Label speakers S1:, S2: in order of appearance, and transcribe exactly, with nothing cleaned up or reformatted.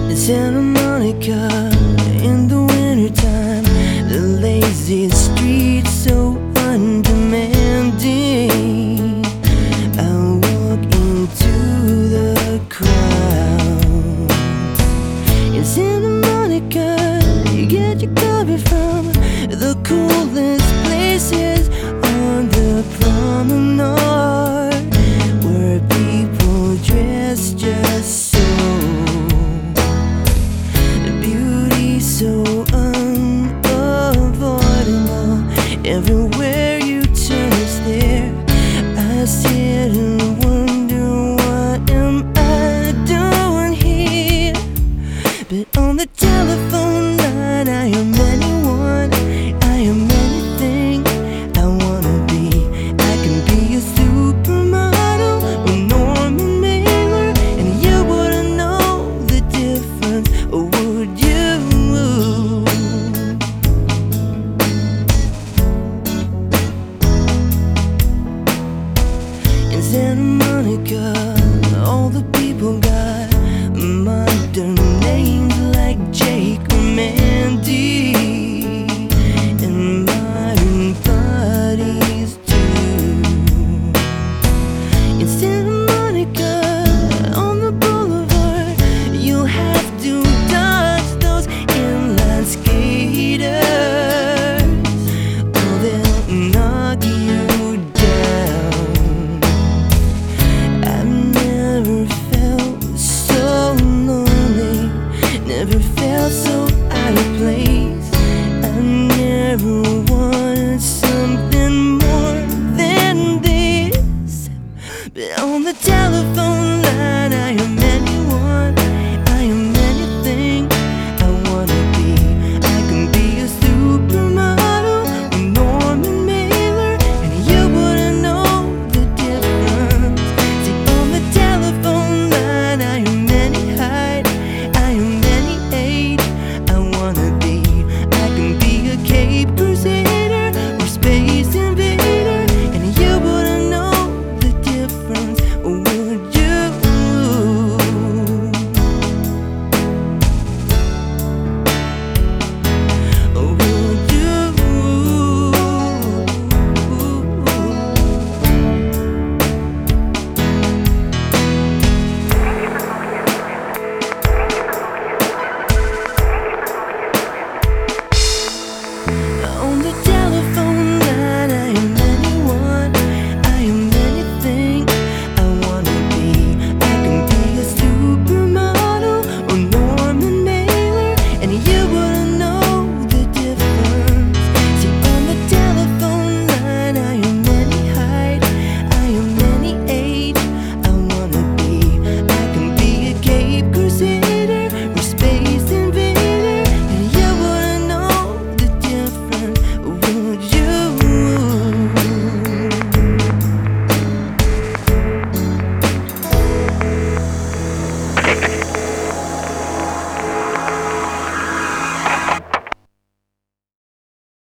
S1: In Santa Monica, in the wintertime, the lazy streets so undemanding. I walk into the crowd. In Santa Monica, you get your coffee from the coolest places on the promenade, where people dress just so so unavoidable. Everywhere you turn is there. I sit and wonder, what am I doing here? But on the telephone line, I am anyone, I am anything I wanna be. I can be a supermodel or Norman Mailer, and you wouldn't know the difference, or would you? In Santa Monica, all the people got modern names like Jake or Mandy, and modern bodies too. In Santa Monica, on the boulevard, you have to dodge those inline skaters, or they'll knock you down. Never felt so out of place. I never